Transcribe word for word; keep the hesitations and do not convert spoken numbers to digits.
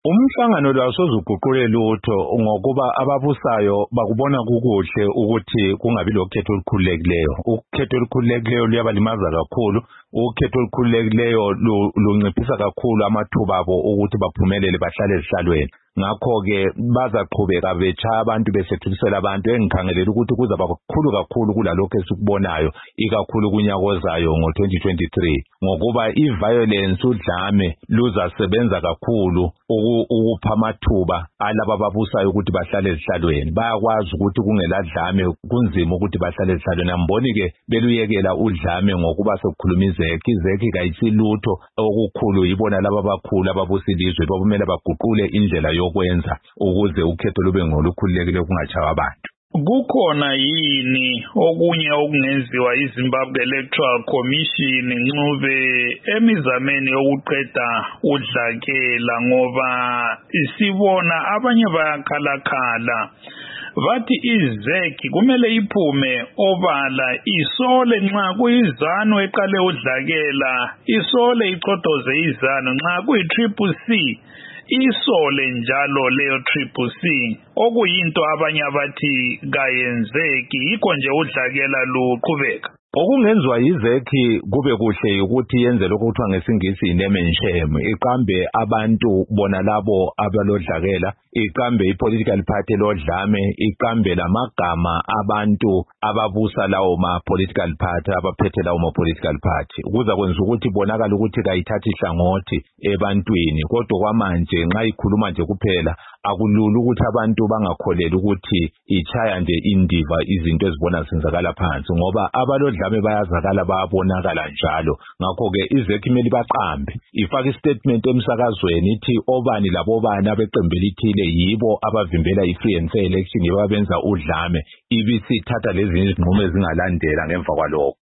Umhlangano lo asozuguqule lutho ngokuba ababusayo bakubona kukuhle ukuthi kungabi lokhetho olukhululekileyo. Ukhetho olukhululekileyo luyabalimaza kakhulu, ukhetho olukhululekileyo lunciphisa kakhulu amathuba abo ukuthi baphumelele bahlale ezihlalweni. Ngakho-ke bazaqhubeka betshaya abantu besethulisela abantu engikhangelela ukuthi kuzaba kukhulu kakhulu kulalokho esikubonayo ikakhulu kunyaka ozayo ngo twenty twenty-three ngokuba i-violence udlame luzasebenza kakhulu ukupha amathuba alaba ababusayo ukuthi bahlale ezihlalweni. Bayakwazi ukuthi kungeladlame kunzima ukuthi bahlale ezihlalweni. Amboni-ke beluyekela udlame ngokuba sekukhuluma izekhe. Izekhe kayisilutho okukhulu yibona laba abakhulu ababusa ilizwe babumela baguqule indlela yokwenza ukuze ukhetho lube ngolukhululekile kungatshaywa abantu. Kukhona yini okunye okungenziwa iZimbabwe Electoral Commission ncube emizameni yokuqeda udlakela ngoba isibona abanye bayakhalakhala bathi izeki kumele iphume obala isole nxa kuyizanu eqale udlakela isole icodoze izanu nxa kuyi triple C isole njalo leyo triple C okuyinto abanye abathi kayenzeki yikho nje udlakela luqhubeka. Okungenziwa yizekhi kube kuhle ukuthi yenze lokho kuthiwa ngesingisi iname and shame, iqambe abantu bona labo abalodlakela, iqambe i-political party lodlame, iqambe lamagama abantu ababusa lawo ma-political party abaphethe lawo ma-political party kuza kwenza ukuthi bonakala ukuthi kayithathi ihlangothi ebantwini. Kodwa kwamanje nxa ikhuluma nje kuphela akulula ukuthi abantu bangakholeli ukuthi ichaya nje indiva izinto ezibona zenzakala phansi ngoba abalodlame bayazakala bayabonakala njalo. Ngakho-ke izekhi kumele baqambe ifake istatement emsakazweni ithi obani labobani abeqembu elithile yibo abavimbela i-free and fair election yibo abenza udlame ibisithatha lezi izinqumo ezingalandela ngemva kwalokho.